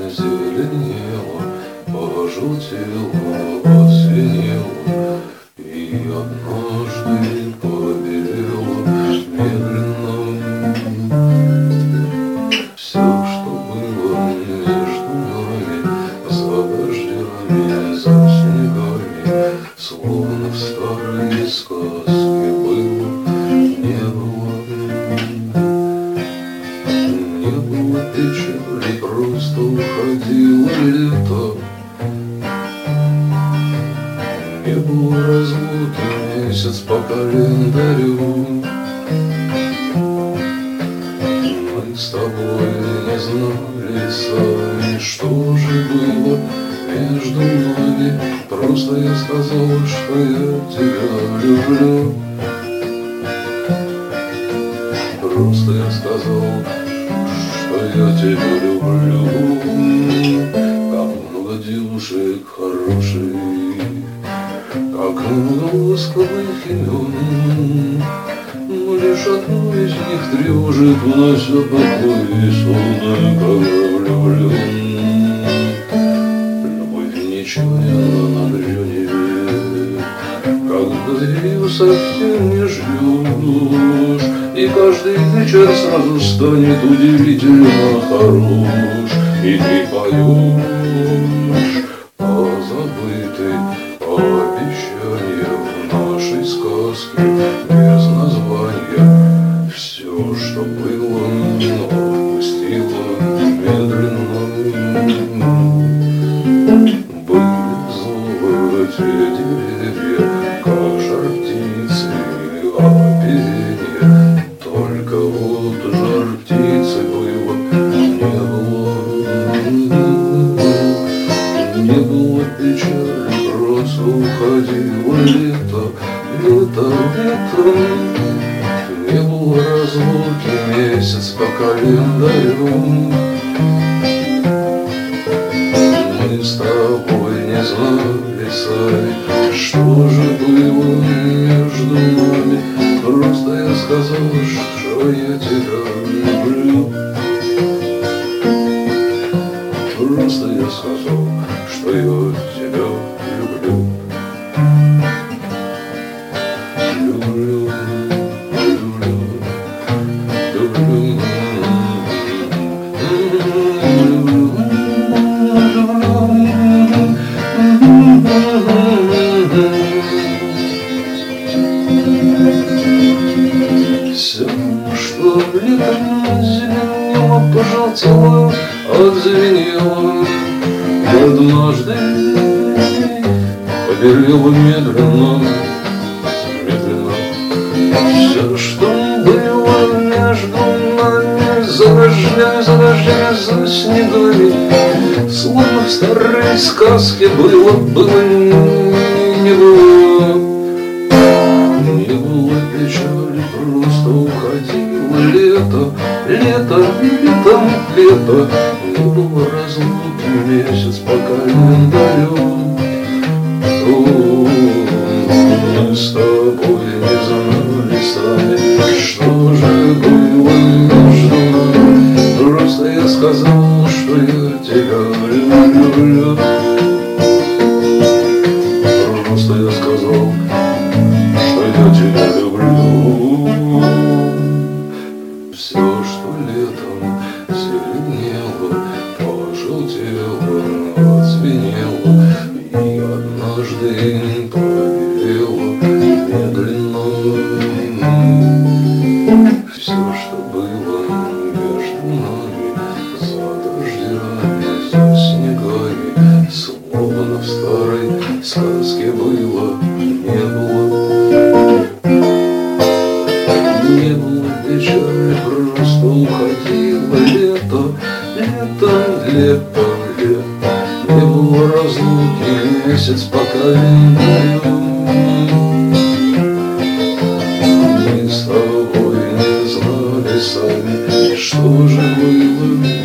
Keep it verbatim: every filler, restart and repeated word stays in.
зеленела, пожелтела, посинела, и однажды побелела медленно. Все, что было между нами, за дождями, за снегами, словно в старой сказке было, не было. Не было печали, просто уходило лето. Не было разлуки, месяц по календарю. Мы с тобой не знали сами, что же было между нами. Просто я сказал, что я тебя люблю. Просто я сказал, что я тебя люблю. Как много девушек хороших, как много ласковых имен, но лишь одну из них тревожит, внося покой и сон, когда влюблен. Любовь нечаянно на гребне, когда ее совсем не ждешь, и каждый вечер сразу станет удивительно хорош, и ты поешь позабытый обещания в нашей сказке без названия. Все, что было, но отпустило медленно. Были золотые деревья, как жар птицы, оперение. Только вот жар птицы было, не было. Не было печали, просто уходило лето, лето, лето. Не было разлуки, месяц по календарю. Мы с тобой не знали сами, что же было между нами. Просто я сказал, что я тебя люблю. Просто я сказал, что я тебя люблю. Люблю, люблю, люблю. Все, что летом зеленело, пожелтело, отзвенело, и однажды побелело медленно, медленно. Все, что было между нами, за дождями, за дождями, за снегами, словно в старой сказке было, было, не было. Не было печали, просто уходило лето, лето, летом, лето. Не было разлуки, месяц по календарю. О, мы с тобой не знали сами, что же было между нами. Просто я сказал, что я тебя люблю. Просто я сказал, что я тебя люблю. Все, что летом зеленело, пожелтело, отзвенело, и однажды побелело медленно. Все, что было между нами, за дождями, за снегами, словно в старой сказке было, не было. Не было печали, просто уходило лето, лето, лето, лето. Не было разлуки, месяц по календарю. Мы с тобой не знали сами, что же было